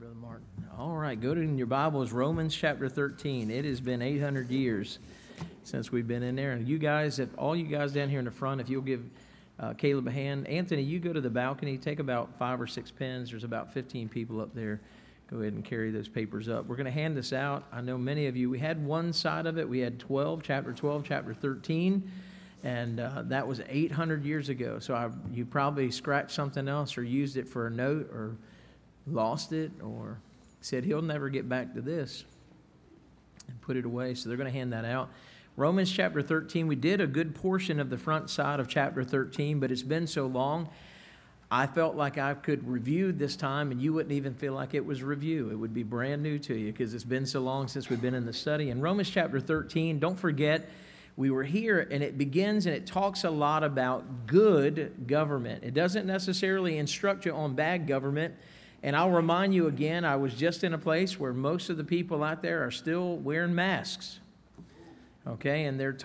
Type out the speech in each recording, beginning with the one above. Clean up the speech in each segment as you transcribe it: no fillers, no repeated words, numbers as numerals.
Brother Martin. All right, go to in your Bibles, Romans chapter 13. It has been 800 years since we've been in there. And you guys, if all you guys down here in the front, if you'll give Caleb a hand. Anthony, you go to the balcony, take about 5 or 6 pens. There's about 15 people up there. Go ahead and carry those papers up. We're going to hand this out. I know many of you, we had one side of it. We had chapter 12, chapter 13. And that was 800 years ago. So you probably scratched something else or used it for a note or lost it or said he'll never get back to this and put it away. So they're going to hand that out. Romans chapter 13, we did a good portion of the front side of chapter 13, but it's been so long, I felt like I could review this time, and you wouldn't even feel like it was review. It would be brand new to you because it's been so long since we've been in the study. In Romans chapter 13, don't forget, we were here, and it begins and it talks a lot about good government. It doesn't necessarily instruct you on bad government. And I'll remind you again, I was just in a place where most of the people out there are still wearing masks. Okay, and they're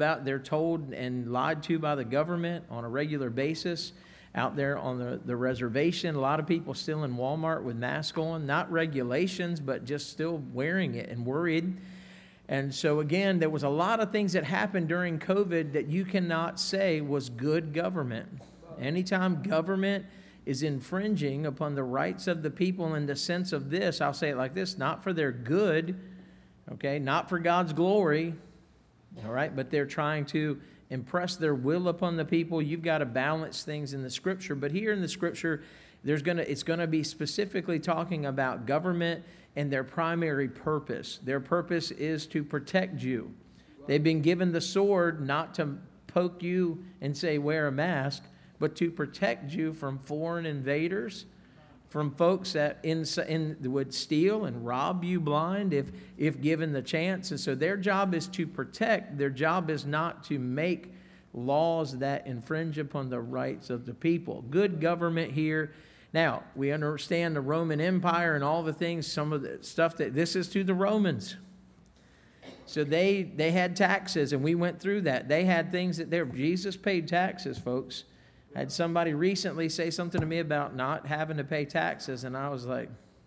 told and lied to by the government on a regular basis out there on the reservation. A lot of people still in Walmart with masks on, not regulations, but just still wearing it and worried. And so again, there was a lot of things that happened during COVID that you cannot say was good government. Anytime government is infringing upon the rights of the people in the sense of this, I'll say it like this, not for their good, okay, not for God's glory, all right, but they're trying to impress their will upon the people. You've got to balance things in the Scripture. But here in the Scripture, it's going to be specifically talking about government and their primary purpose. Their purpose is to protect you. They've been given the sword not to poke you and say, wear a mask, but to protect you from foreign invaders, from folks that would steal and rob you blind if given the chance. And so their job is to protect. Their job is not to make laws that infringe upon the rights of the people. Good government here. Now, we understand the Roman Empire and all the things, some of the stuff that this is to the Romans. So they had taxes, and we went through that. They had things that Jesus paid taxes, folks. I had somebody recently say something to me about not having to pay taxes, and I was like,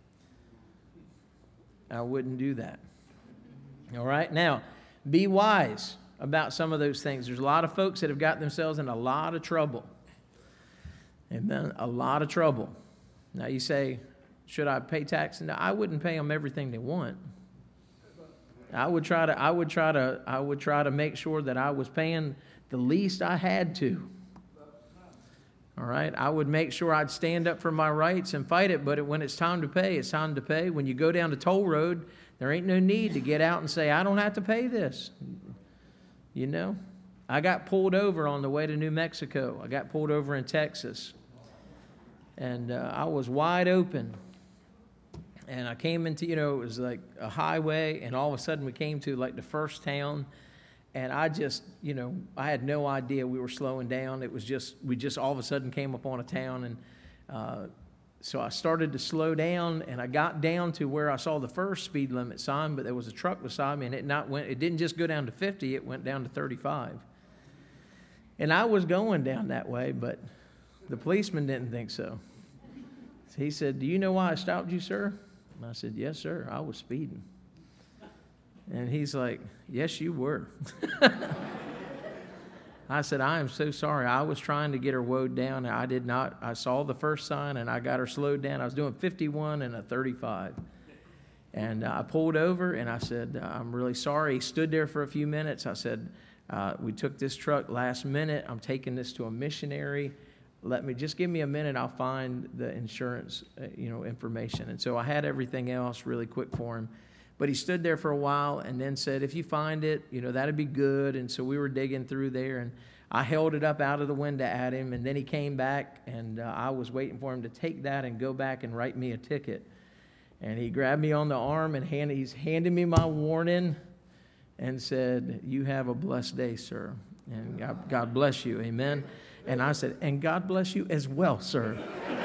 I wouldn't do that. All right? Now, be wise about some of those things. There's a lot of folks that have got themselves in a lot of trouble. Amen? A lot of trouble. Now, you say, should I pay taxes? No, I wouldn't pay them everything they want. I would try to make sure that I was paying the least I had to. All right, I would make sure I'd stand up for my rights and fight it, but when it's time to pay, it's time to pay. When you go down the toll road, there ain't no need to get out and say, I don't have to pay this. You know, I got pulled over on the way to New Mexico. I got pulled over in Texas, and I was wide open. And I came into, it was like a highway, and all of a sudden we came to like the first town. And I just, I had no idea we were slowing down. It was we just all of a sudden came upon a town. And so I started to slow down, and I got down to where I saw the first speed limit sign, but there was a truck beside me, and it didn't just go down to 50, it went down to 35. And I was going down that way, but the policeman didn't think so. He said, do you know why I stopped you, sir? And I said, yes, sir, I was speeding. And he's like, yes, you were. I said, I am so sorry. I was trying to get her woed down. And I did not. I saw the first sign, and I got her slowed down. I was doing 51 and a 35. And I pulled over, and I said, I'm really sorry. He stood there for a few minutes. I said, we took this truck last minute. I'm taking this to a missionary. Just give me a minute. I'll find the insurance, information. And so I had everything else really quick for him. But he stood there for a while and then said, if you find it, that'd be good. And so we were digging through there, and I held it up out of the window at him. And then he came back, and I was waiting for him to take that and go back and write me a ticket. And he grabbed me on the arm, and he's handed me my warning and said, you have a blessed day, sir. And God bless you. Amen. And I said, and God bless you as well, sir.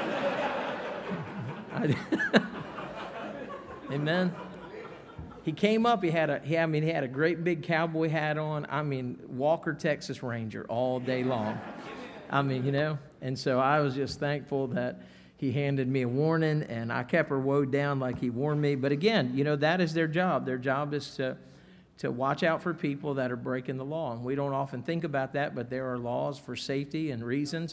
Amen. He came up, he had a great big cowboy hat on. Walker, Texas Ranger all day long. And so I was just thankful that he handed me a warning, and I kept her woe down like he warned me. But again, that is their job. Their job is to watch out for people that are breaking the law. And we don't often think about that, but there are laws for safety and reasons.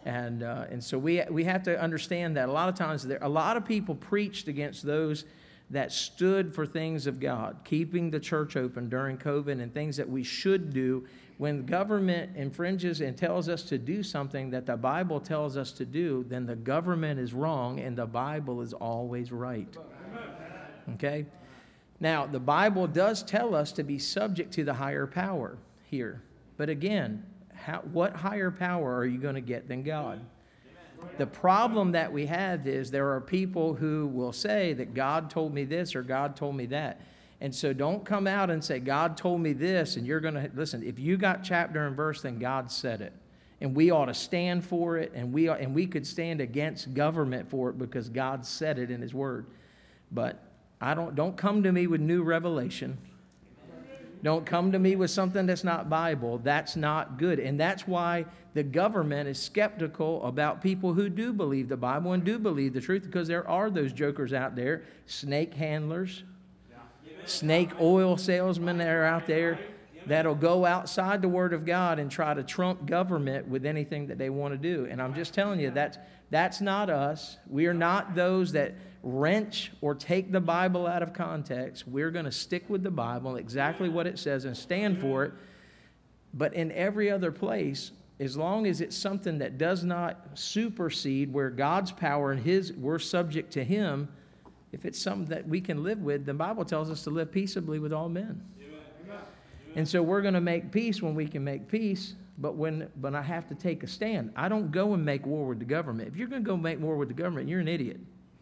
And so we have to understand that a lot of times a lot of people preached against those that stood for things of God, keeping the church open during COVID and things that we should do. When the government infringes and tells us to do something that the Bible tells us to do, then the government is wrong and the Bible is always right. Okay? Now, the Bible does tell us to be subject to the higher power here. But again, what higher power are you going to get than God? The problem that we have is there are people who will say that God told me this or God told me that. And so don't come out and say, God told me this, and you're going to, listen, if you got chapter and verse, then God said it. And we ought to stand for it, and we could stand against government for it because God said it in His Word. But don't come to me with new revelation. Don't come to me with something that's not Bible. That's not good. And that's why the government is skeptical about people who do believe the Bible and do believe the truth, because there are those jokers out there, snake handlers, snake oil salesmen that are out there that'll go outside the Word of God and try to trump government with anything that they want to do. And I'm just telling you, that's not us. We are not those that wrench or take the Bible out of context. We're going to stick with the Bible, exactly what it says, and stand for it. But in every other place, as long as it's something that does not supersede where God's power and we're subject to Him, if it's something that we can live with, the Bible tells us to live peaceably with all men. And so we're going to make peace when we can make peace, but I have to take a stand. I don't go and make war with the government. If you're going to go make war with the government, you're an idiot.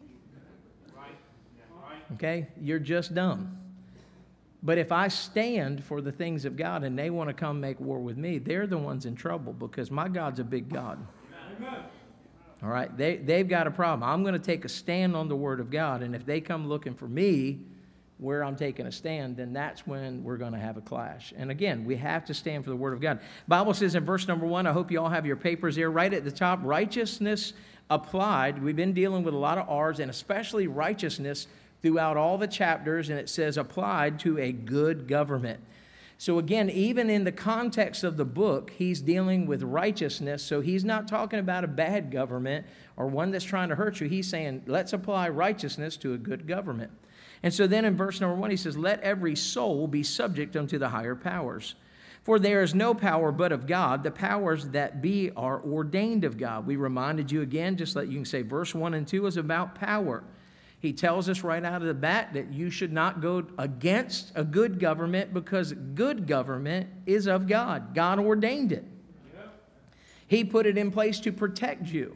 Okay? You're just dumb. But if I stand for the things of God and they want to come make war with me, they're the ones in trouble, because my God's a big God. Amen. All right? They've got a problem. I'm going to take a stand on the Word of God, and if they come looking for me where I'm taking a stand, then that's when we're going to have a clash. And again, we have to stand for the Word of God. Bible says in verse number 1, I hope you all have your papers there, right at the top, righteousness applied. We've been dealing with a lot of R's, and especially righteousness throughout all the chapters, and it says applied to a good government. So again, even in the context of the book, he's dealing with righteousness. So he's not talking about a bad government or one that's trying to hurt you. He's saying, let's apply righteousness to a good government. And so then in verse number 1, he says, let every soul be subject unto the higher powers. For there is no power but of God. The powers that be are ordained of God. We reminded you again, just like you can say verse 1 and 2 is about power. He tells us right out of the bat that you should not go against a good government, because good government is of God. God ordained it. He put it in place to protect you.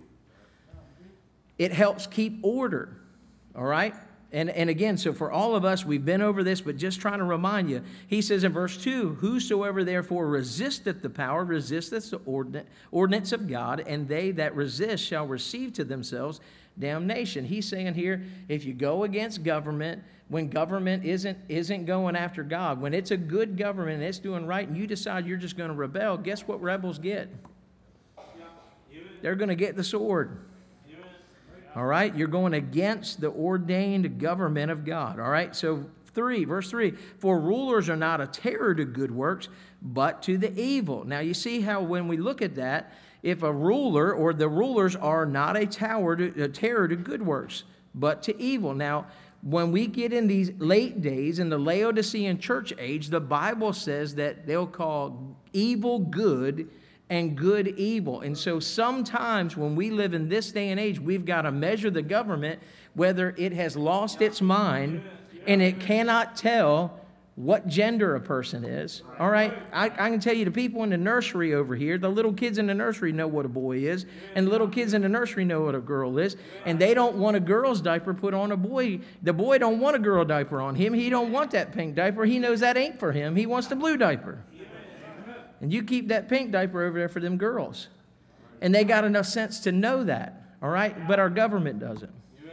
It helps keep order. All right? And again, so for all of us, we've been over this, but just trying to remind you, he says in verse 2, whosoever therefore resisteth the power, resisteth the ordinance of God, and they that resist shall receive to themselves damnation. He's saying here, if you go against government, when government isn't going after God, when it's a good government and it's doing right, and you decide you're just going to rebel, guess what rebels get? They're going to get the sword. All right? You're going against the ordained government of God. All right? So verse 3, for rulers are not a terror to good works, but to the evil. Now you see how when we look at that, if a ruler or the rulers are not a terror to good works, but to evil. Now, when we get in these late days, in the Laodicean church age, the Bible says that they'll call evil good and good evil. And so sometimes when we live in this day and age, we've got to measure the government whether it has lost its mind and it cannot tell what gender a person is. All right? I can tell you the people in the nursery over here, the little kids in the nursery know what a boy is, and the little kids in the nursery know what a girl is, and they don't want a girl's diaper put on a boy. The boy don't want a girl diaper on him. He don't want that pink diaper. He knows that ain't for him. He wants the blue diaper. And you keep that pink diaper over there for them girls. And they got enough sense to know that. All right? But our government doesn't.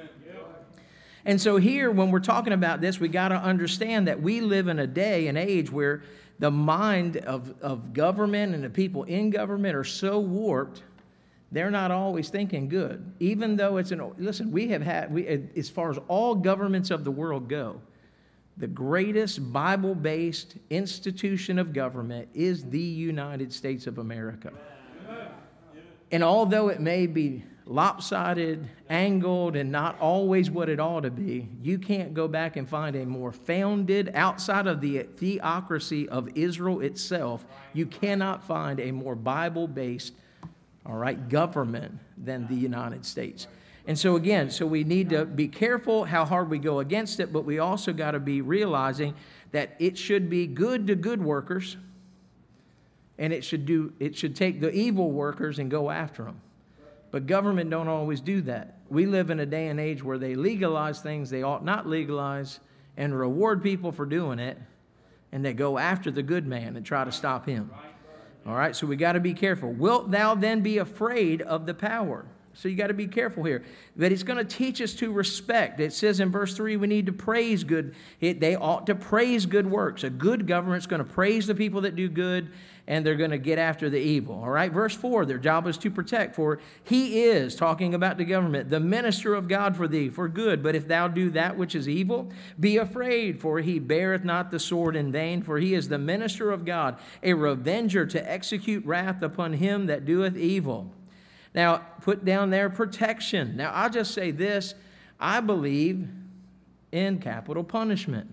And so here, when we're talking about this, we got to understand that we live in a day and age where the mind of government and the people in government are so warped they're not always thinking good. Even though listen, as far as all governments of the world go, the greatest Bible-based institution of government is the United States of America. And although it may be lopsided, angled, and not always what it ought to be, you can't go back and find a more founded, outside of the theocracy of Israel itself, you cannot find a more Bible-based, government than the United States. And so again, we need to be careful how hard we go against it, but we also got to be realizing that it should be good to good workers, and it should take the evil workers and go after them. But government don't always do that. We live in a day and age where they legalize things they ought not legalize and reward people for doing it, and they go after the good man and try to stop him. All right, so we got to be careful. Wilt thou then be afraid of the power? So you got to be careful here. But it's going to teach us to respect. It says in verse 3, we need to praise good. They ought to praise good works. A good government's going to praise the people that do good, and they're going to get after the evil. All right, verse 4, their job is to protect. For he is, talking about the government, the minister of God for thee, for good. But if thou do that which is evil, be afraid, for he beareth not the sword in vain. For he is the minister of God, a revenger to execute wrath upon him that doeth evil. Now, put down there protection. Now, I'll just say this. I believe in capital punishment.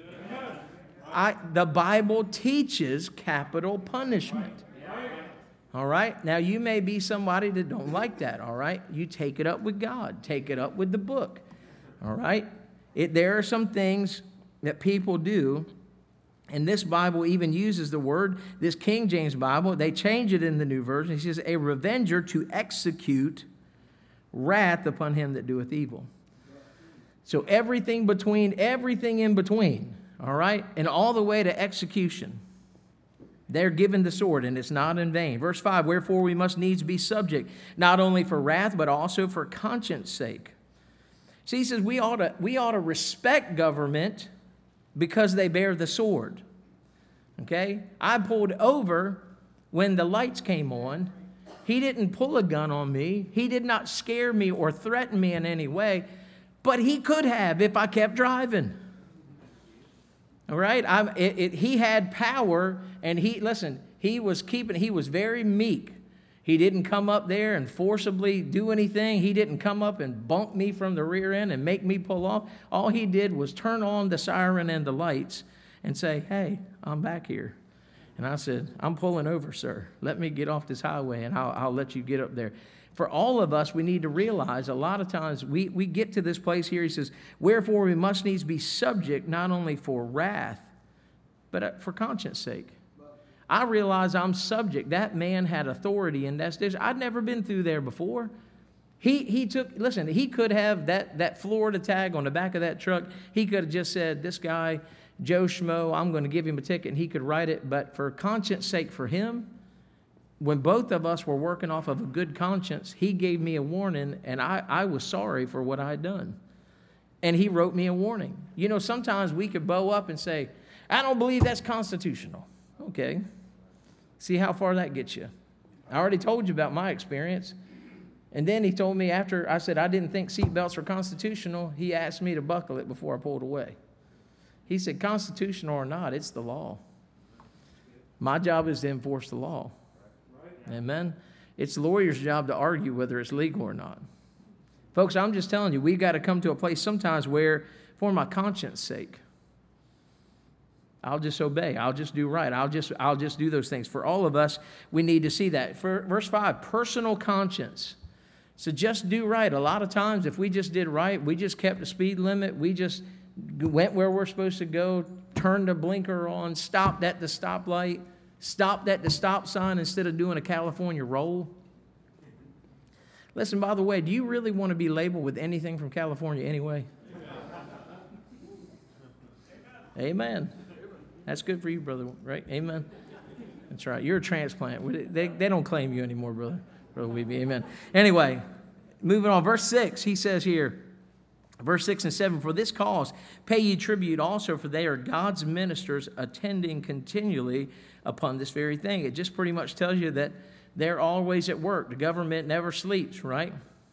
The Bible teaches capital punishment. All right? Now, you may be somebody that don't like that, all right? You take it up with God. Take it up with the book, all right? There are some things that people do, and this Bible even uses the word, this King James Bible, they change it in the New Version. It says, a revenger to execute wrath upon him that doeth evil. So everything in between, all right, and all the way to execution, they're given the sword, and it's not in vain. Verse 5, wherefore we must needs be subject, not only for wrath, but also for conscience sake. See, he says we ought to respect government because they bear the sword. Okay? I pulled over when the lights came on. He didn't pull a gun on me. He did not scare me or threaten me in any way, but he could have if I kept driving. All right? He had power, and he was very meek. He didn't come up there and forcibly do anything. He didn't come up and bump me from the rear end and make me pull off. All he did was turn on the siren and the lights and say, hey, I'm back here. And I said, I'm pulling over, sir. Let me get off this highway, and I'll let you get up there. For all of us, we need to realize a lot of times we get to this place here. He says, wherefore we must needs be subject not only for wrath, but for conscience sake. I realize I'm subject. That man had authority in that station. I'd never been through there before. He could have that Florida tag on the back of that truck. He could have just said, this guy, Joe Schmo, I'm going to give him a ticket, and he could write it. But for conscience sake for him, when both of us were working off of a good conscience, he gave me a warning, and I was sorry for what I had done. And he wrote me a warning. You know, sometimes we could bow up and say, I don't believe that's constitutional. Okay. See how far that gets you. I already told you about my experience. And then he told me after I said I didn't think seatbelts were constitutional, he asked me to buckle it before I pulled away. He said, constitutional or not, it's the law. My job is to enforce the law. Amen? It's the lawyer's job to argue whether it's legal or not. Folks, I'm just telling you, we've got to come to a place sometimes where, for my conscience sake, I'll just obey. I'll just do right. I'll just do those things. For all of us, we need to see that. For verse 5, personal conscience. So just do right. A lot of times, if we just did right, we just kept the speed limit, we just went where we're supposed to go, turned the blinker on, stopped at the stoplight, stopped at the stop sign instead of doing a California roll. Listen, by the way, do you really want to be labeled with anything from California anyway? Amen. That's good for you, brother, right? Amen. That's right. You're a transplant. They don't claim you anymore, brother. Brother Weeby. Amen. Anyway, moving on. Verse 6, he says here, verse 6 and 7, for this cause pay ye tribute also, for they are God's ministers attending continually upon this very thing. It just pretty much tells you that They're always at work. The government never sleeps, right?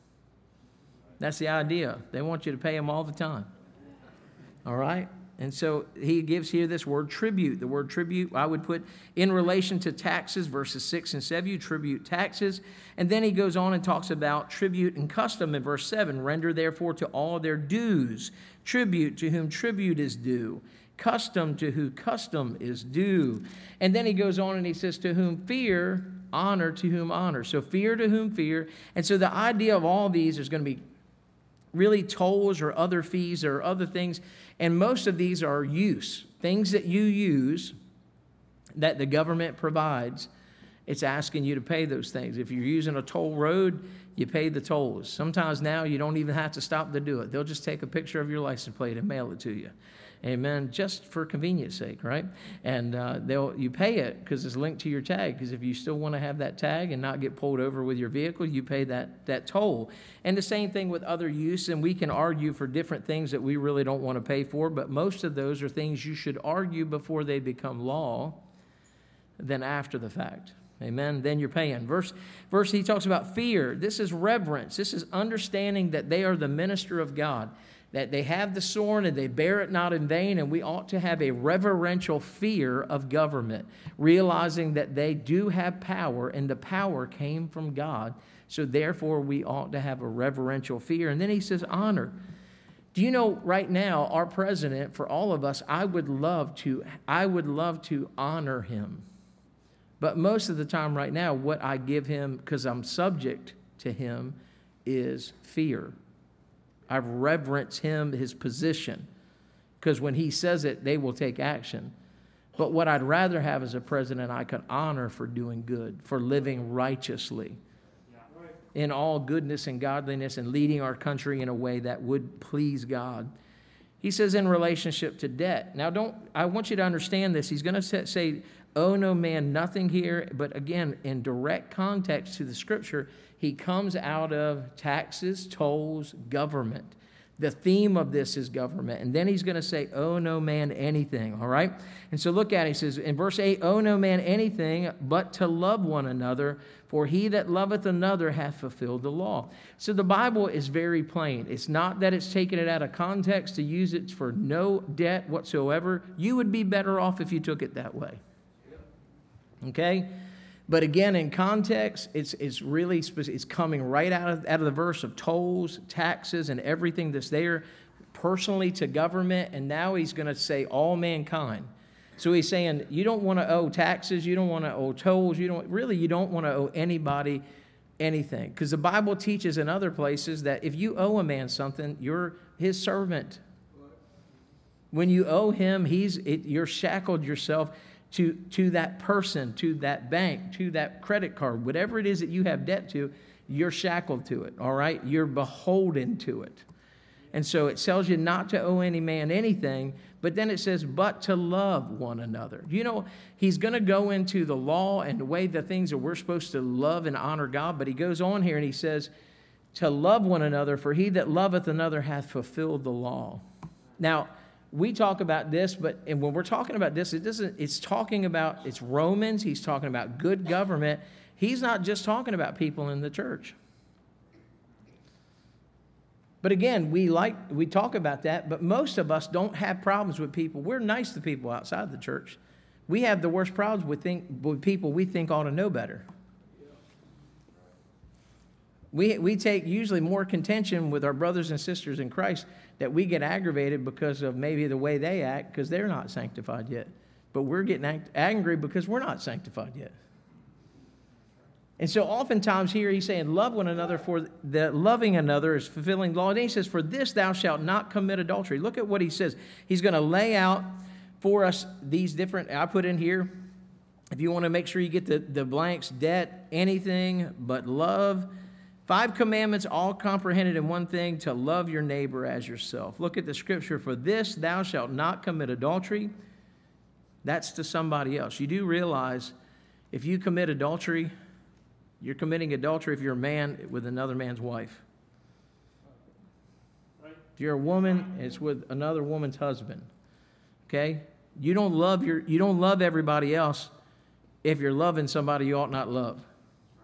That's the idea. They want you to pay them all the time. All right? And so he gives here this word tribute. The word tribute I would put in relation to taxes, verses 6 and 7, tribute taxes. And then he goes on and talks about tribute and custom in verse 7. Render therefore to all their dues. Tribute to whom tribute is due. Custom to whom custom is due. And then he goes on and he says, to whom fear, honor to whom honor. So fear to whom fear. And so the idea of all these is going to be really tolls or other fees or other things. And most of these are use. Things that you use that the government provides. It's asking you to pay those things. If you're using a toll road, you pay the tolls. Sometimes now you don't even have to stop to do it. They'll just take a picture of your license plate and mail it to you. Amen. Just for convenience sake, right? And you pay it because it's linked to your tag. Because if you still want to have that tag and not get pulled over with your vehicle, you pay that toll. And the same thing with other use. And we can argue for different things that we really don't want to pay for. But most of those are things you should argue before they become law than after the fact. Amen. Then you're paying. Verse he talks about fear. This is reverence. This is understanding that they are the minister of God, that they have the sword and they bear it not in vain, and we ought to have a reverential fear of government, realizing that they do have power and the power came from God. So therefore we ought to have a reverential fear. And then he says honor. Do you know right now our president, for all of us, I would love to honor him. But most of the time right now, what I give him, because I'm subject to him, is fear. I reverence him, his position, because when he says it, they will take action. But what I'd rather have is a president I can honor for doing good, for living righteously, in all goodness and godliness, and leading our country in a way that would please God. He says in relationship to debt. Now, I want you to understand this. He's going to say, owe no man nothing here. But again, in direct context to the scripture, he comes out of taxes, tolls, government. The theme of this is government. And then he's going to say, owe no man anything, all right? And so look at it. He says in verse 8, owe no man anything but to love one another, for he that loveth another hath fulfilled the law. So the Bible is very plain. It's not that it's taken it out of context to use it for no debt whatsoever. You would be better off if you took it that way. Okay? But again, in context, it's really it's coming right out of the verse of tolls, taxes, and everything that's there personally to government. And now he's going to say all mankind. So he's saying you don't want to owe taxes, you don't want to owe tolls, you don't want to owe anybody anything. Because the Bible teaches in other places that if you owe a man something, you're his servant. When you owe him, you're shackled yourself to that person, to that bank, to that credit card, whatever it is that you have debt to, you're shackled to it, all right? You're beholden to it. And so it tells you not to owe any man anything, but then it says, but to love one another. You know, he's going to go into the law and the way the things that we're supposed to love and honor God, but he goes on here and he says, to love one another, for he that loveth another hath fulfilled the law. Now, we talk about this, and when we're talking about this, it's Romans, he's talking about good government. He's not just talking about people in the church. But again, we talk about that, but most of us don't have problems with people. We're nice to people outside the church. We have the worst problems with people we think ought to know better. We take usually more contention with our brothers and sisters in Christ that we get aggravated because of maybe the way they act because they're not sanctified yet. But we're getting angry because we're not sanctified yet. And so oftentimes here he's saying, love one another, for the loving another is fulfilling the law. And then he says, for this thou shalt not commit adultery. Look at what he says. He's going to lay out for us these different, I put in here, if you want to make sure you get the blanks, debt, anything but love. 5 commandments, all comprehended in one thing, to love your neighbor as yourself. Look at the scripture. For this thou shalt not commit adultery. That's to somebody else. You do realize if you commit adultery, you're committing adultery if you're a man with another man's wife. If you're a woman, it's with another woman's husband. Okay? You don't love everybody else if you're loving somebody you ought not love.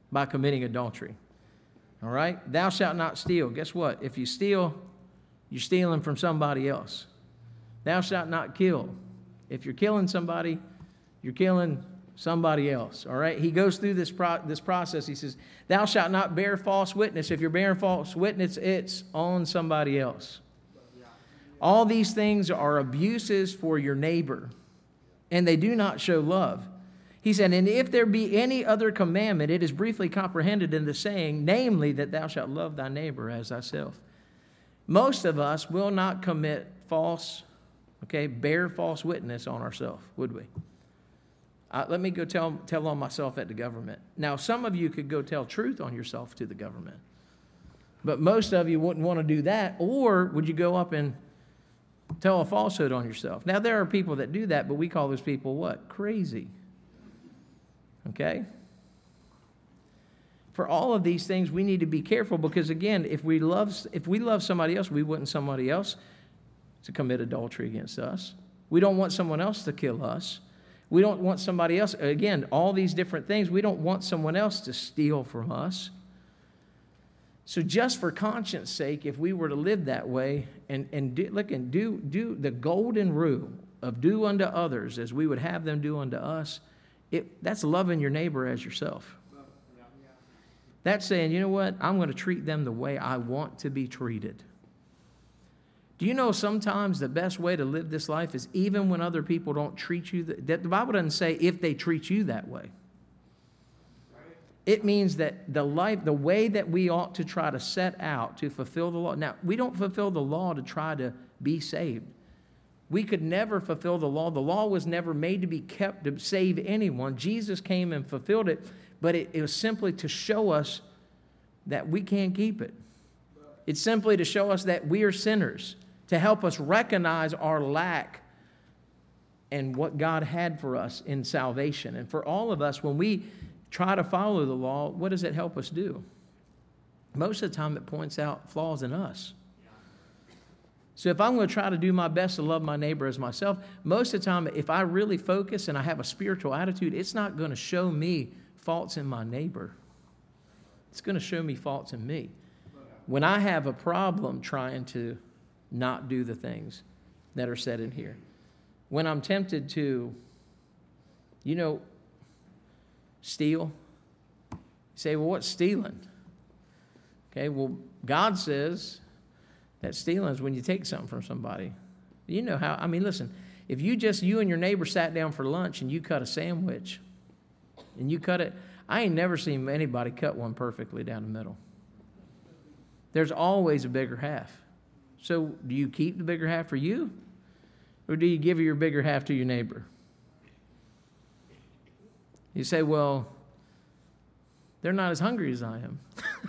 by committing adultery. All right? Thou shalt not steal. Guess what? If you steal, you're stealing from somebody else. Thou shalt not kill. If you're killing somebody, you're killing somebody else. All right? He goes through this process. He says, thou shalt not bear false witness. If you're bearing false witness, it's on somebody else. All these things are abuses for your neighbor, and they do not show love. He said, and if there be any other commandment, it is briefly comprehended in the saying, namely, that thou shalt love thy neighbor as thyself. Most of us will not commit bear false witness on ourselves, would we? Let me go tell on myself at the government. Now, some of you could go tell truth on yourself to the government, but most of you wouldn't want to do that, or would you go up and tell a falsehood on yourself? Now, there are people that do that, but we call those people what? Crazy. Okay? For all of these things, we need to be careful because, again, if we love somebody else, we wouldn't somebody else to commit adultery against us. We don't want someone else to kill us. We don't want somebody else, again, all these different things. We don't want someone else to steal from us. So just for conscience sake, if we were to live that way and do the golden rule of do unto others as we would have them do unto us, that's loving your neighbor as yourself. That's saying, you know what, I'm going to treat them the way I want to be treated. Do you know sometimes the best way to live this life is even when other people don't treat you, that the Bible doesn't say if they treat you that way. It means that the way that we ought to try to set out to fulfill the law. Now, we don't fulfill the law to try to be saved. We could never fulfill the law. The law was never made to be kept to save anyone. Jesus came and fulfilled it, but it was simply to show us that we can't keep it. It's simply to show us that we are sinners, to help us recognize our lack and what God had for us in salvation. And for all of us, when we try to follow the law, what does it help us do? Most of the time, it points out flaws in us. So if I'm going to try to do my best to love my neighbor as myself, most of the time, if I really focus and I have a spiritual attitude, it's not going to show me faults in my neighbor. It's going to show me faults in me. When I have a problem trying to not do the things that are said in here, when I'm tempted to, steal, you say, well, what's stealing? Okay, well, God says that stealing is when you take something from somebody. You know how, listen, if you and your neighbor sat down for lunch and you cut a sandwich and you cut it, I ain't never seen anybody cut one perfectly down the middle. There's always a bigger half. So do you keep the bigger half for you? Or do you give your bigger half to your neighbor? You say, well, they're not as hungry as I am.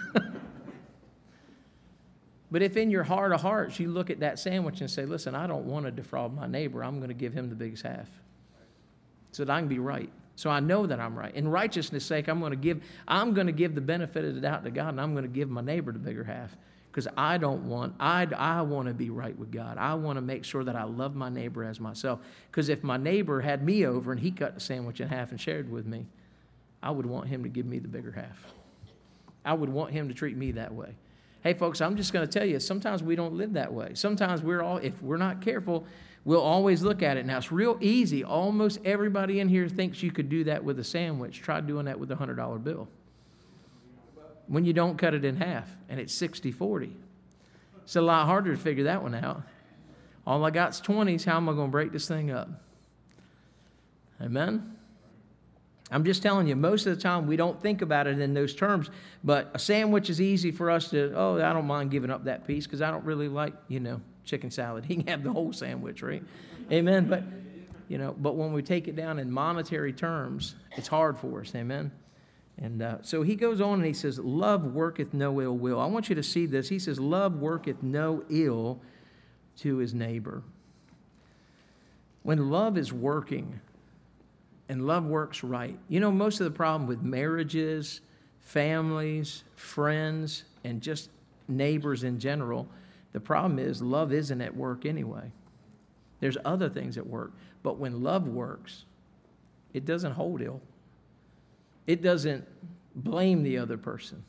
But if in your heart of hearts you look at that sandwich and say, listen, I don't want to defraud my neighbor. I'm going to give him the biggest half so that I can be right. So I know that I'm right. In righteousness' sake, I'm going to give the benefit of the doubt to God, and I'm going to give my neighbor the bigger half because I want to be right with God. I want to make sure that I love my neighbor as myself, because if my neighbor had me over and he cut the sandwich in half and shared with me, I would want him to give me the bigger half. I would want him to treat me that way. Hey, folks, I'm just going to tell you, sometimes we don't live that way. Sometimes if we're not careful, we'll always look at it. Now, it's real easy. Almost everybody in here thinks you could do that with a sandwich. Try doing that with a $100 bill. When you don't cut it in half, and it's 60-40. It's a lot harder to figure that one out. All I got is 20s. How am I going to break this thing up? Amen? I'm just telling you, most of the time we don't think about it in those terms, but a sandwich is easy for us to, I don't mind giving up that piece because I don't really like, chicken salad. He can have the whole sandwich, right? Amen? But when we take it down in monetary terms, it's hard for us, amen? And so he goes on and he says, love worketh no ill will. I want you to see this. He says, love worketh no ill to his neighbor. When love is working, and love works right. Most of the problem with marriages, families, friends, and just neighbors in general, the problem is love isn't at work anyway. There's other things at work. But when love works, it doesn't hold ill. It doesn't blame the other person.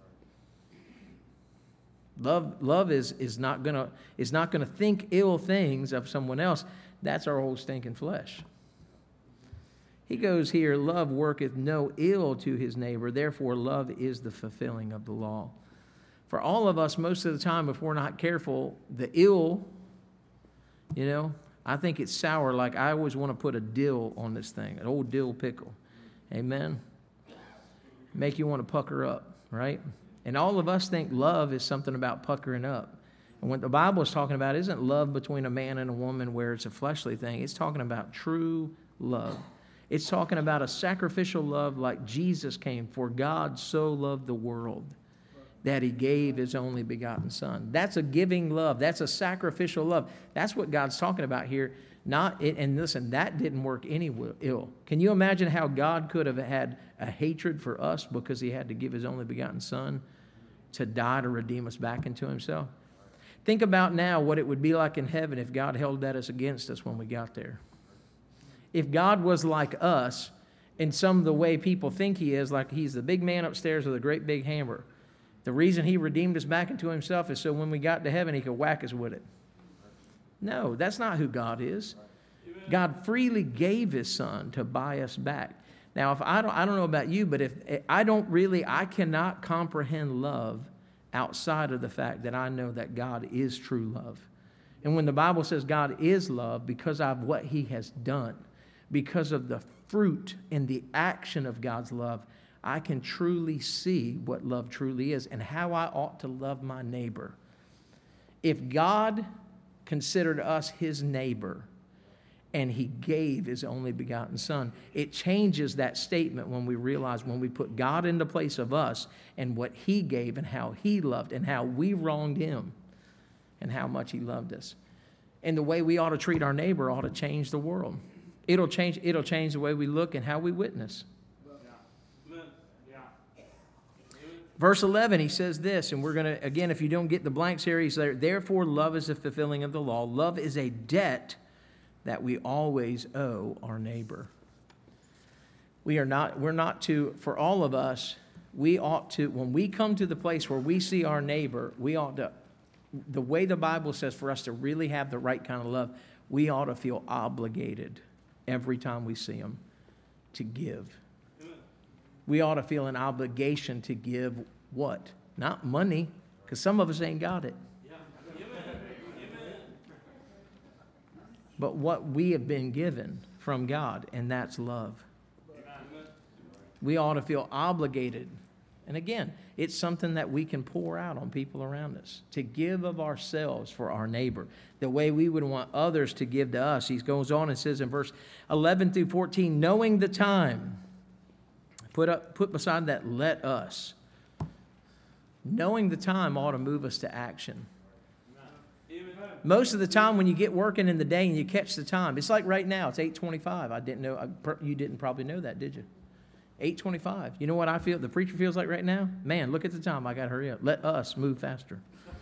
Love is not gonna think ill things of someone else. That's our old stinking flesh. He goes here, love worketh no ill to his neighbor. Therefore, love is the fulfilling of the law. For all of us, most of the time, if we're not careful, the ill, I think it's sour. Like I always want to put a dill on this thing, an old dill pickle. Amen. Make you want to pucker up, right? And all of us think love is something about puckering up. And what the Bible is talking about isn't love between a man and a woman where it's a fleshly thing. It's talking about true love. It's talking about a sacrificial love like Jesus came. For God so loved the world that he gave his only begotten son. That's a giving love. That's a sacrificial love. That's what God's talking about here. And listen, that didn't work any ill. Can you imagine how God could have had a hatred for us because he had to give his only begotten son to die to redeem us back into himself? Think about now what it would be like in heaven if God held that as against us when we got there. If God was like us in some of the way people think he is, like he's the big man upstairs with a great big hammer, the reason he redeemed us back into himself is so when we got to heaven, he could whack us with it. No, that's not who God is. God freely gave his son to buy us back. Now, if I don't know about you, but if I cannot comprehend love outside of the fact that I know that God is true love. And when the Bible says God is love, because of what he has done, because of the fruit and the action of God's love, I can truly see what love truly is and how I ought to love my neighbor. If God considered us his neighbor and he gave his only begotten son, it changes that statement when we realize, when we put God in the place of us and what he gave and how he loved and how we wronged him and how much he loved us. And the way we ought to treat our neighbor ought to change the world. It'll change the way we look and how we witness. Verse 11, he says this, and we're going to, again, if you don't get the blanks here, he's there, therefore love is the fulfilling of the law. Love is a debt that we always owe our neighbor. We're not to, for all of us, we ought to, when we come to the place where we see our neighbor, we ought to, the way the Bible says for us to really have the right kind of love, we ought to feel obligated every time we see them to give. We ought to feel an obligation to give what? Not money, because some of us ain't got it. But what we have been given from God, and that's love. We ought to feel obligated. And again, it's something that we can pour out on people around us, to give of ourselves for our neighbor, the way we would want others to give to us. He goes on and says in verse 11 through 14, knowing the time, put beside that, let us. Knowing the time ought to move us to action. Most of the time when you get working in the day and you catch the time, it's like right now, it's 8:25. I didn't know, you didn't probably know that, did you? 8:25. You know what I feel, the preacher feels like right now? Man, look at the time, I got to hurry up. Let us move faster.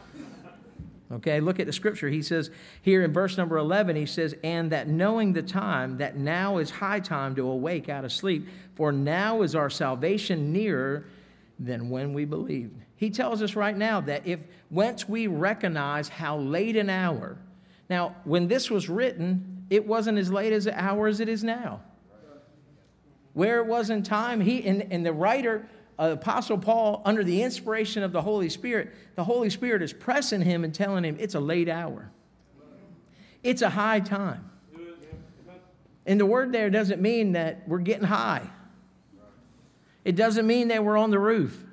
Okay, look at the scripture. He says here in verse number 11, he says, and that knowing the time, that now is high time to awake out of sleep, for now is our salvation nearer than when we believed. He tells us right now that once we recognize how late an hour, now when this was written, it wasn't as late as an hour as it is now. Where it was in time, and the writer, Apostle Paul, under the inspiration of the Holy Spirit is pressing him and telling him it's a late hour. It's a high time. And the word there doesn't mean that we're getting high. It doesn't mean that we're on the roof.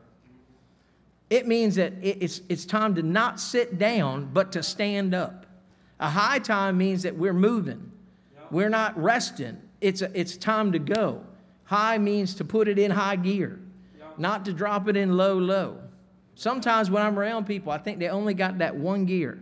It means that it's time to not sit down, but to stand up. A high time means that we're moving. We're not resting. It's time to go. High means to put it in high gear, not to drop it in low. Sometimes when I'm around people, I think they only got that one gear.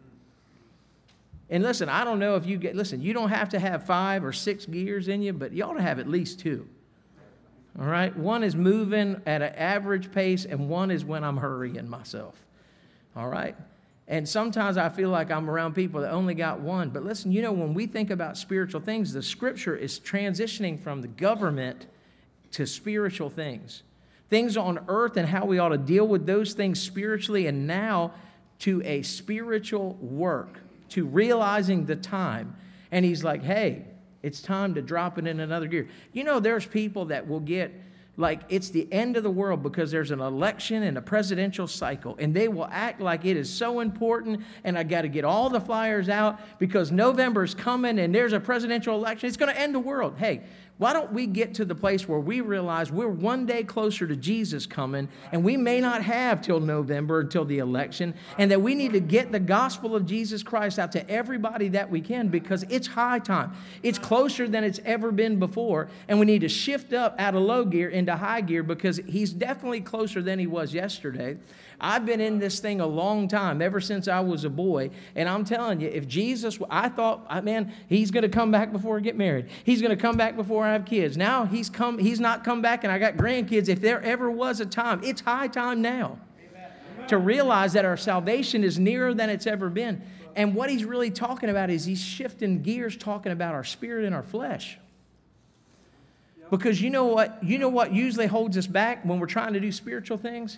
And listen, I don't know if you don't have to have 5 or 6 gears in you, but you ought to have at least 2. All right? One is moving at an average pace, and one is when I'm hurrying myself. All right? And sometimes I feel like I'm around people that only got one. But listen, when we think about spiritual things, the scripture is transitioning from the government to spiritual things. things on earth and how we ought to deal with those things spiritually, and now to a spiritual work, to realizing the time. And he's like, hey, it's time to drop it in another gear. You know, there's people that will get like it's the end of the world because there's an election and a presidential cycle, and they will act like it is so important, and I got to get all the flyers out because November's coming and there's a presidential election. It's going to end the world. Hey, why don't we get to the place where we realize we're one day closer to Jesus coming, and we may not have till November, until the election, and that we need to get the gospel of Jesus Christ out to everybody that we can, because it's high time. It's closer than it's ever been before, and we need to shift up out of low gear into high gear, because he's definitely closer than he was yesterday. I've been in this thing a long time, ever since I was a boy, and I'm telling you, if Jesus, I thought, man, he's going to come back before I get married. He's going to come back before I have kids. Now he's not come back, and I got grandkids. If there ever was a time, it's high time now. Amen. To realize that our salvation is nearer than it's ever been. And what he's really talking about is he's shifting gears, talking about our spirit and our flesh. Because you know what usually holds us back when we're trying to do spiritual things?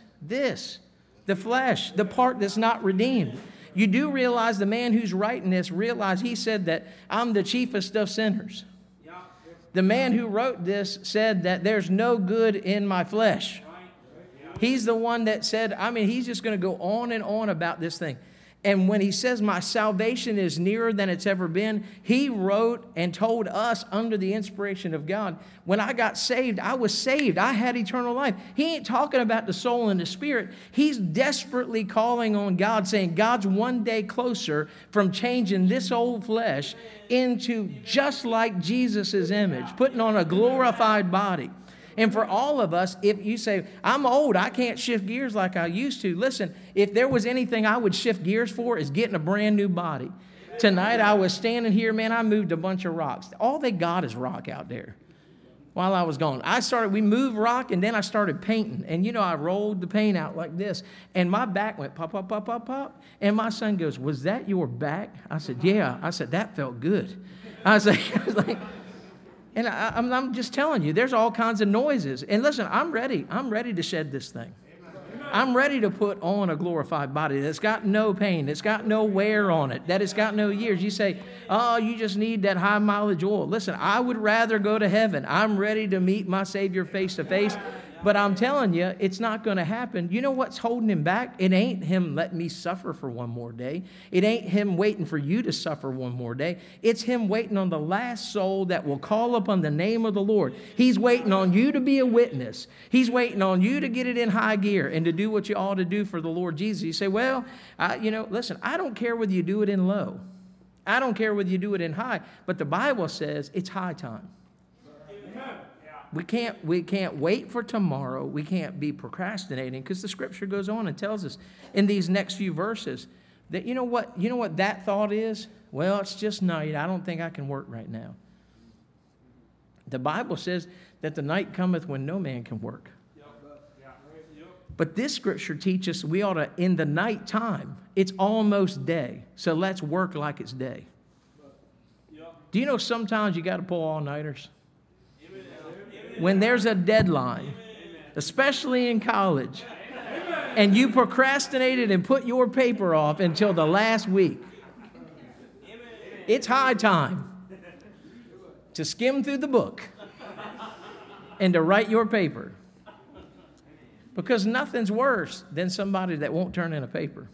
The flesh, the part that's not redeemed. You do realize the man who's writing this realized he said that I'm the chiefest of sinners. The man who wrote this said that there's no good in my flesh. He's the one that said, he's just going to go on and on about this thing. And when he says my salvation is nearer than it's ever been, he wrote and told us under the inspiration of God, when I got saved, I was saved. I had eternal life. He ain't talking about the soul and the spirit. He's desperately calling on God, saying God's one day closer from changing this old flesh into just like Jesus' image, putting on a glorified body. And for all of us, if you say, I'm old, I can't shift gears like I used to. Listen, if there was anything I would shift gears for, is getting a brand new body. Tonight I was standing here, man, I moved a bunch of rocks. All they got is rock out there while I was gone. We moved rock, and then I started painting. And I rolled the paint out like this. And my back went pop, pop, pop, pop, pop. And my son goes, was that your back? I said, yeah. I said, that felt good. I was like... And I'm just telling you, there's all kinds of noises. And listen, I'm ready. I'm ready to shed this thing. I'm ready to put on a glorified body that's got no pain, that's got no wear on it, that it's got no years. You say, oh, you just need that high mileage oil. Listen, I would rather go to heaven. I'm ready to meet my Savior face to face. But I'm telling you, it's not going to happen. You know what's holding him back? It ain't him letting me suffer for one more day. It ain't him waiting for you to suffer one more day. It's him waiting on the last soul that will call upon the name of the Lord. He's waiting on you to be a witness. He's waiting on you to get it in high gear and to do what you ought to do for the Lord Jesus. You say, well, listen, I don't care whether you do it in low. I don't care whether you do it in high. But the Bible says it's high time. We can't wait for tomorrow. We can't be procrastinating, because the scripture goes on and tells us in these next few verses that you know what that thought is? Well, it's just night. I don't think I can work right now. The Bible says that the night cometh when no man can work. But this scripture teaches we ought to, in the night time, it's almost day, so let's work like it's day. Do you know sometimes you got to pull all-nighters? When there's a deadline, especially in college, and you procrastinated and put your paper off until the last week, it's high time to skim through the book and to write your paper. Because nothing's worse than somebody that won't turn in a paper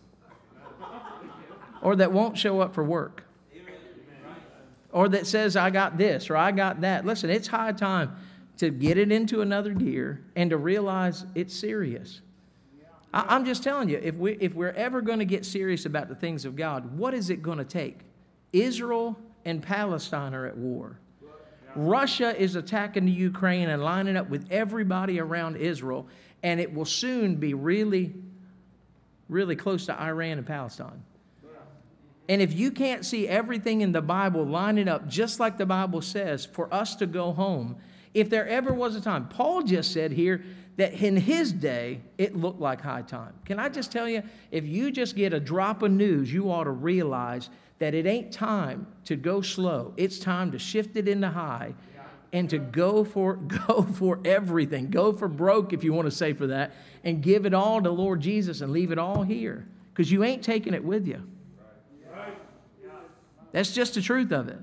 or that won't show up for work or that says, I got this or I got that. Listen, it's high time to get it into another gear and to realize it's serious. I'm just telling you, if we're ever going to get serious about the things of God, what is it going to take? Israel and Palestine are at war. Russia is attacking the Ukraine and lining up with everybody around Israel, and it will soon be really, really close to Iran and Palestine. And if you can't see everything in the Bible lining up just like the Bible says for us to go home, if there ever was a time, Paul just said here that in his day, it looked like high time. Can I just tell you, if you just get a drop of news, you ought to realize that it ain't time to go slow. It's time to shift it into high and to go for everything. Go for broke, if you want to say for that, and give it all to Lord Jesus and leave it all here. Because you ain't taking it with you. That's just the truth of it.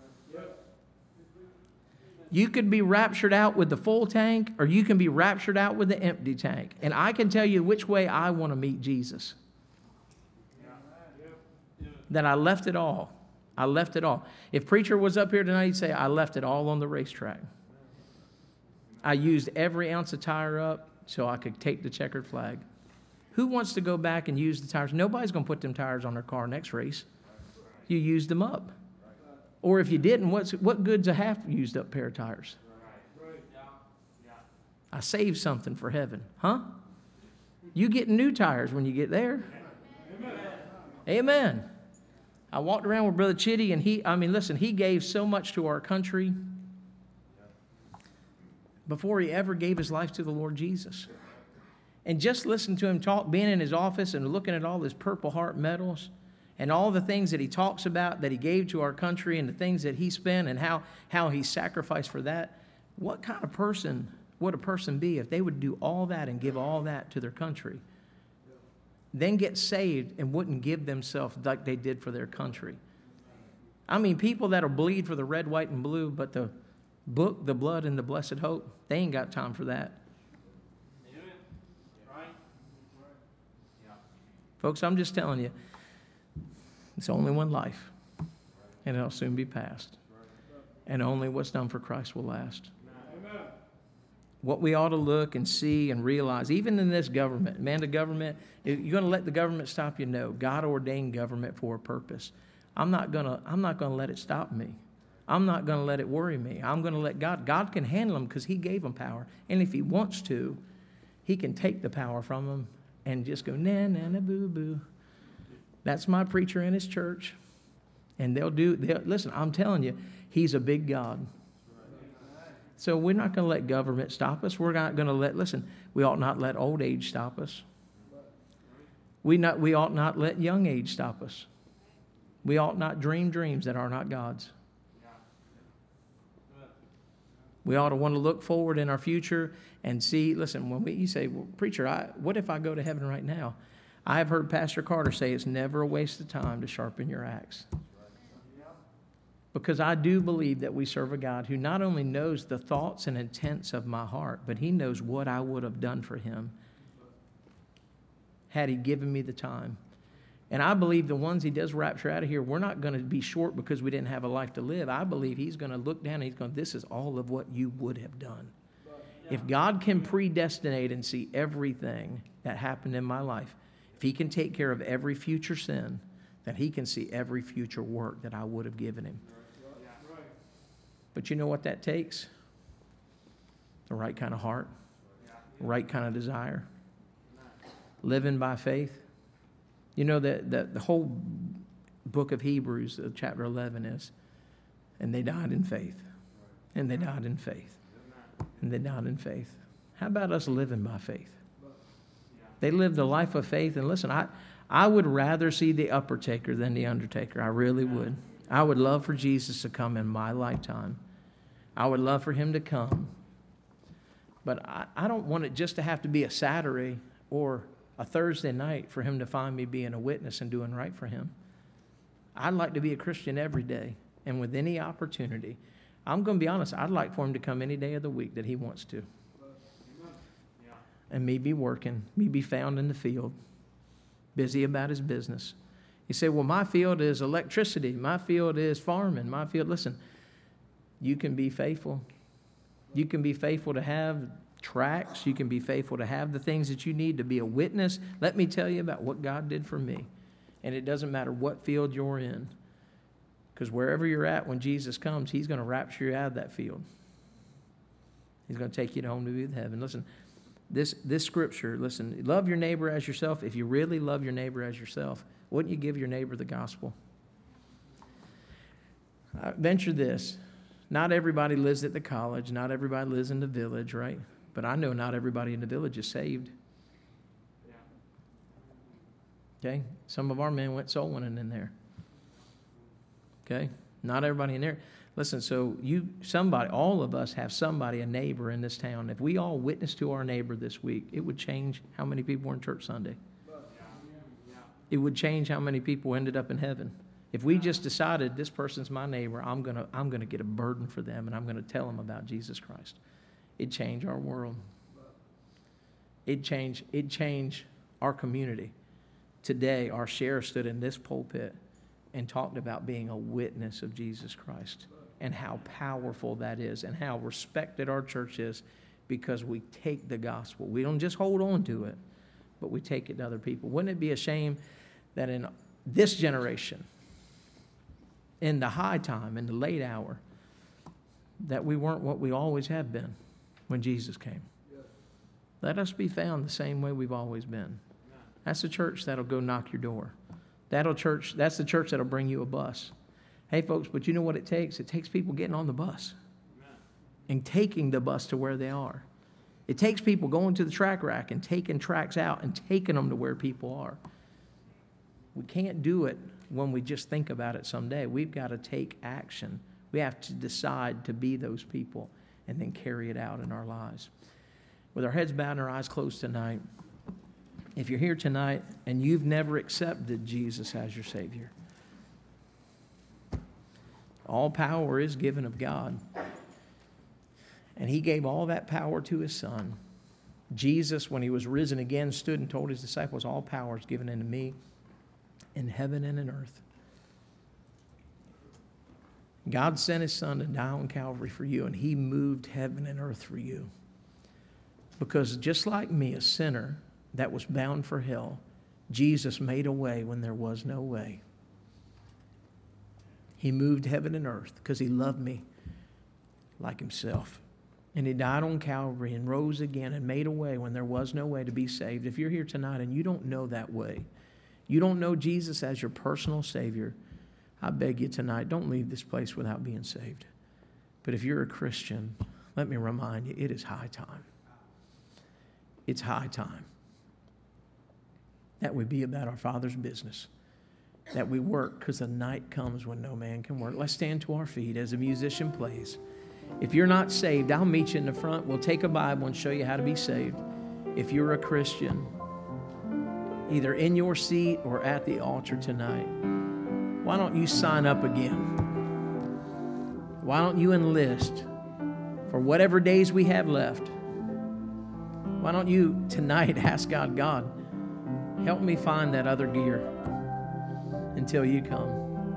You could be raptured out with the full tank, or you can be raptured out with the empty tank. And I can tell you which way I want to meet Jesus. That I left it all. I left it all. If preacher was up here tonight, he'd say, I left it all on the racetrack. I used every ounce of tire up so I could take the checkered flag. Who wants to go back and use the tires? Nobody's going to put them tires on their car next race. You used them up. Or if you didn't, what good's a half-used up pair of tires? I saved something for heaven. Huh? You get new tires when you get there. Amen. I walked around with Brother Chitty, and he gave so much to our country before he ever gave his life to the Lord Jesus. And just listen to him talk, being in his office and looking at all his Purple Heart medals and all the things that he talks about that he gave to our country and the things that he spent and how he sacrificed for that. What kind of person would a person be if they would do all that and give all that to their country? Then get saved and wouldn't give themselves like they did for their country. I mean, people that'll bleed for the red, white, and blue, but the book, the blood, and the blessed hope, they ain't got time for that. Folks, I'm just telling you, it's only one life, and it'll soon be past. And only what's done for Christ will last. What we ought to look and see and realize, even in this government, man, the government, you're going to let the government stop you? No. God ordained government for a purpose. I'm not going to let it stop me. I'm not going to let it worry me. I'm going to let God. God can handle them because he gave them power. And if he wants to, he can take the power from them and just go, na, na, na, boo, boo. That's my preacher in his church. And listen, I'm telling you, he's a big God. So we're not going to let government stop us. We're not going to we ought not let old age stop us. We ought not let young age stop us. We ought not dream dreams that are not God's. We ought to want to look forward in our future and see, listen, when you say, well, preacher, what if I go to heaven right now? I have heard Pastor Carter say it's never a waste of time to sharpen your axe. Because I do believe that we serve a God who not only knows the thoughts and intents of my heart, but he knows what I would have done for him had he given me the time. And I believe the ones he does rapture out of here, we're not going to be short because we didn't have a life to live. I believe he's going to look down and he's going, this is all of what you would have done. If God can predestinate and see everything that happened in my life, if he can take care of every future sin, then he can see every future work that I would have given him. But you know what that takes? The right kind of heart, the right kind of desire, living by faith. You know that the whole book of Hebrews, chapter 11 is, and they died in faith, and they died in faith, and they died in faith. How about us living by faith? They lived a life of faith, and listen, I would rather see the upper taker than the undertaker. I really would. I would love for Jesus to come in my lifetime. I would love for him to come. But I don't want it just to have to be a Saturday or a Thursday night for him to find me being a witness and doing right for him. I'd like to be a Christian every day. And with any opportunity, I'm going to be honest, I'd like for him to come any day of the week that he wants to. And me be working, me be found in the field, busy about his business. You say, well, my field is electricity. My field is farming. My field, listen, you can be faithful. You can be faithful to have tracts. You can be faithful to have the things that you need to be a witness. Let me tell you about what God did for me. And it doesn't matter what field you're in. Because wherever you're at when Jesus comes, he's going to rapture you out of that field. He's going to take you home to be with heaven. Listen, this scripture, listen, love your neighbor as yourself. If you really love your neighbor as yourself, wouldn't you give your neighbor the gospel? I venture this. Not everybody lives at the college. Not everybody lives in the village, right? But I know not everybody in the village is saved. Okay? Some of our men went soul winning in there. Okay? Not everybody in there. Listen, so all of us have somebody, a neighbor in this town. If we all witness to our neighbor this week, it would change how many people were in church Sunday. It would change how many people ended up in heaven. If we just decided this person's my neighbor, I'm gonna get a burden for them, and I'm gonna tell them about Jesus Christ. It'd change our world. It'd change our community. Today, our sheriff stood in this pulpit and talked about being a witness of Jesus Christ and how powerful that is and how respected our church is because we take the gospel. We don't just hold on to it, but we take it to other people. Wouldn't it be a shame that in this generation, in the high time, in the late hour, that we weren't what we always have been when Jesus came? Let us be found the same way we've always been. That's the church that'll go knock your door. That's the church that'll bring you a bus. Hey, folks, but you know what it takes? It takes people getting on the bus and taking the bus to where they are. It takes people going to the track rack and taking tracks out and taking them to where people are. We can't do it when we just think about it someday. We've got to take action. We have to decide to be those people and then carry it out in our lives. With our heads bowed and our eyes closed tonight, if you're here tonight and you've never accepted Jesus as your Savior, all power is given of God. And He gave all that power to His Son. Jesus, when He was risen again, stood and told His disciples, all power is given unto me in heaven and in earth. God sent His Son to die on Calvary for you, and He moved heaven and earth for you. Because just like me, a sinner that was bound for hell, Jesus made a way when there was no way. He moved heaven and earth because He loved me like Himself. And He died on Calvary and rose again and made a way when there was no way to be saved. If you're here tonight and you don't know that way, you don't know Jesus as your personal Savior, I beg you tonight, don't leave this place without being saved. But if you're a Christian, let me remind you, it is high time. It's high time that we be about our Father's business, that we work because the night comes when no man can work. Let's stand to our feet as a musician plays. If you're not saved, I'll meet you in the front. We'll take a Bible and show you how to be saved. If you're a Christian, either in your seat or at the altar tonight, why don't you sign up again? Why don't you enlist for whatever days we have left? Why don't you tonight ask God, help me find that other gear until you come.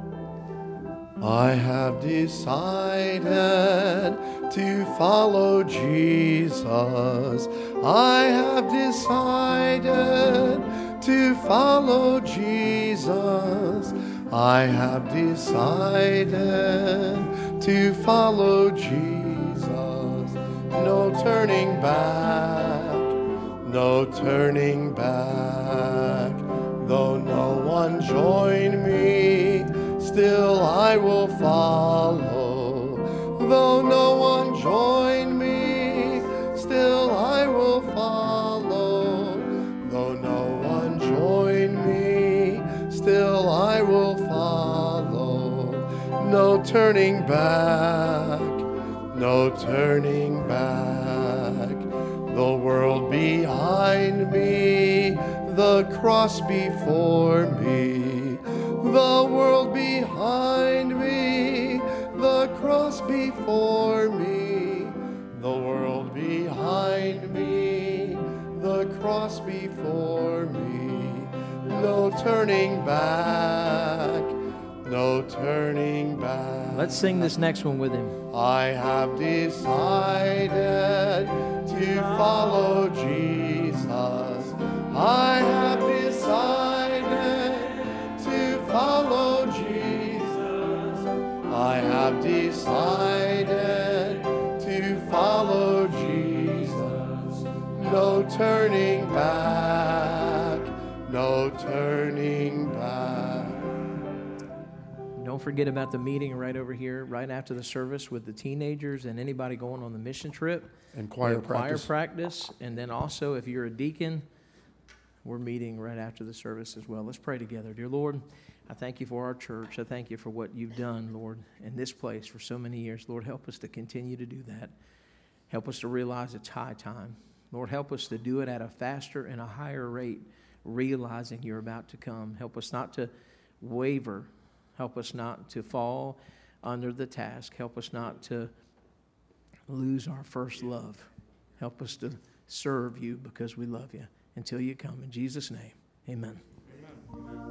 I have decided to follow Jesus. I have decided to follow Jesus. I have decided to follow Jesus. No turning back, no turning back. Though no one join me, still I will follow. Though no one join me, still I will follow. Though no one join me, still I will follow. No turning back, no turning back. The world behind me, the cross before me. The world behind me, the cross before me. The world behind me, the cross before me. No turning back, no turning back. Let's sing this next one with him. I have decided to follow Jesus. I have decided to follow Jesus. I have decided to follow Jesus. No turning back, no turning back. Don't forget about the meeting right over here, right after the service with the teenagers and anybody going on the mission trip. And choir practice. And then also, if you're a deacon, we're meeting right after the service as well. Let's pray together. Dear Lord, I thank you for our church. I thank you for what you've done, Lord, in this place for so many years. Lord, help us to continue to do that. Help us to realize it's high time. Lord, help us to do it at a faster and a higher rate, realizing you're about to come. Help us not to waver. Help us not to fall under the task. Help us not to lose our first love. Help us to serve you because we love you until you come. In Jesus' name, amen.